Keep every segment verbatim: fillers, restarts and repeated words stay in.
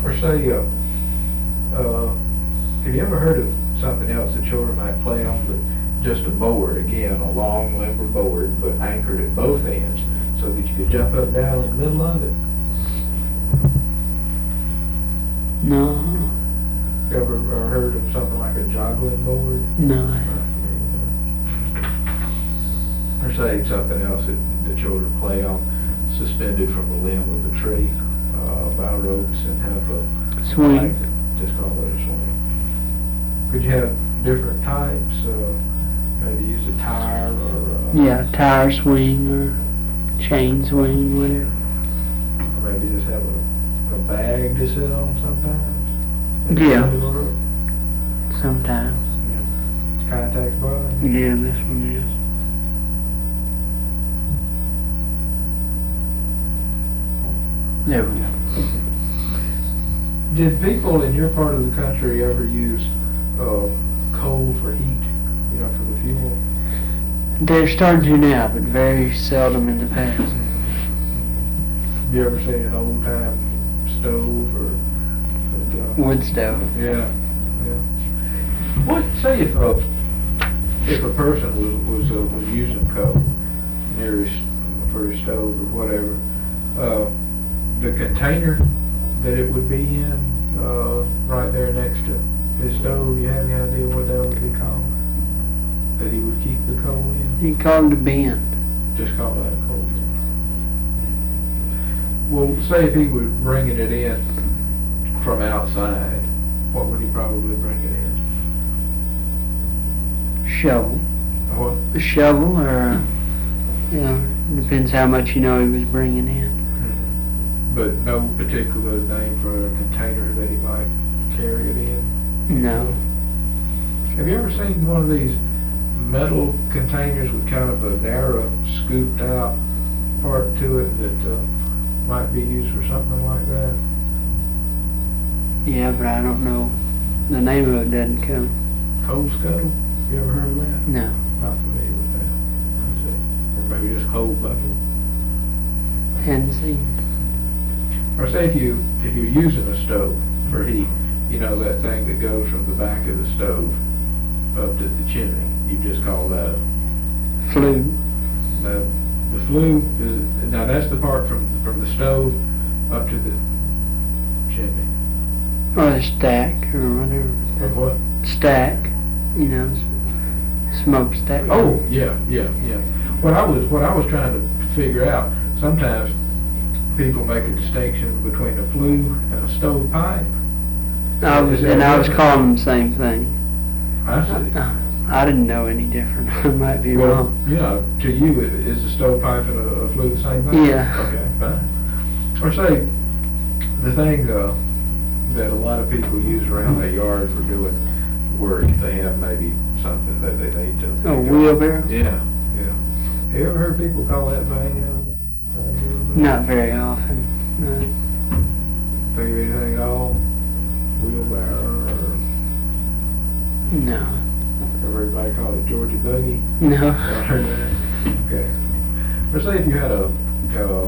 Or say, uh, uh, have you ever heard of something else that children might play on, but just a board, again, a long limber board, but anchored at both ends, so that you could jump up and down in the middle of it? No. Ever or heard of something like a joggling board? No. Or say something else that the children play on, suspended from the limb of a tree uh, by ropes, and have a Swing. like, just call it a swing. Could you have different types? Uh, maybe use a tire or uh, Yeah, tire swing or chain swing, whatever. or maybe just have a, a bag to sit on sometimes. Maybe Yeah. under the roof. Sometimes. Yeah. Kind of takes both. Yeah, this one is. There we go. Did people in your part of the country ever use uh, coal for heat? You know, for the fuel. They're starting to now, but very seldom in the past. Have you ever seen an old time stove or? But, uh, Wood stove. Yeah, yeah. What say if a if a person was was uh, was using coal near his for his stove or whatever, uh, the container that it would be in, uh, right there next to his stove, you have any idea what that would be called? That he would keep the coal in? He called it a bin. Just call that a coal bin. Well, say if he was bringing it in from outside, what would he probably bring it in? Shovel. What? A shovel or, a, you know, depends how much you know he was bringing in. But no particular name for a container that he might carry it in? No. Have you ever seen one of these metal containers with kind of a narrow, scooped out part to it that uh, might be used for something like that? Yeah, but I don't know. The name of it doesn't come. Coal scuttle? You ever heard of that? No. Not familiar with that. I see. Or maybe just coal bucket. Hadn't seen. Or say if you if you're using a stove for heat, you know that thing that goes from the back of the stove up to the chimney. You just call that a Flue. the the flue is now that's the part from from the stove up to the chimney. Or the stack or whatever. Or what? Stack. You know, s- smoke stack. Oh yeah, yeah, yeah. What I was what I was trying to figure out, sometimes people make a distinction between a flue and a stovepipe. I was, Is that and I was different? calling them the same thing. I see. Uh, I didn't know any different. I might be Well, wrong. you know, to you, i- is the stovepipe and a, a flue the same thing? Yeah. Okay, fine. Or say, the thing uh, that a lot of people use around their yard for doing work, if they have maybe something that they need to. A wheelbarrow? Yeah, yeah. Have you ever heard people call that thing? Uh, Not very often. No. Think of anything at all? Wheelbarrow or No. everybody call it Georgia buggy? No. Ever heard that? Okay. Or say if you had a, uh,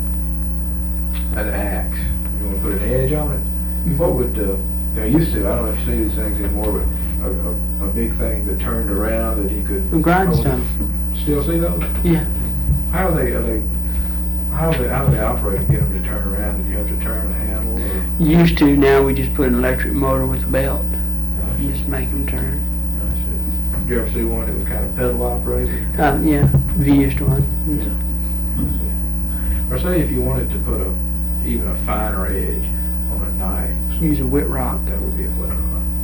an axe, you want to put an edge on it, what would, uh, you know, used to, I don't know if you see these things anymore, but a, a, a big thing that turned around that he could... A grindstone. Still see those? Yeah. How are they, are they, how do they, how do they operate to get them to turn around? Did you have to turn the handle or? Used to, now we just put an electric motor with a belt. You just make them turn. I see. Did you ever see one that was kind of pedal operated? Uh, yeah, the used one. Or say if you wanted to put a, even a finer edge on a knife, Use a wet rock. that would be a wet rock.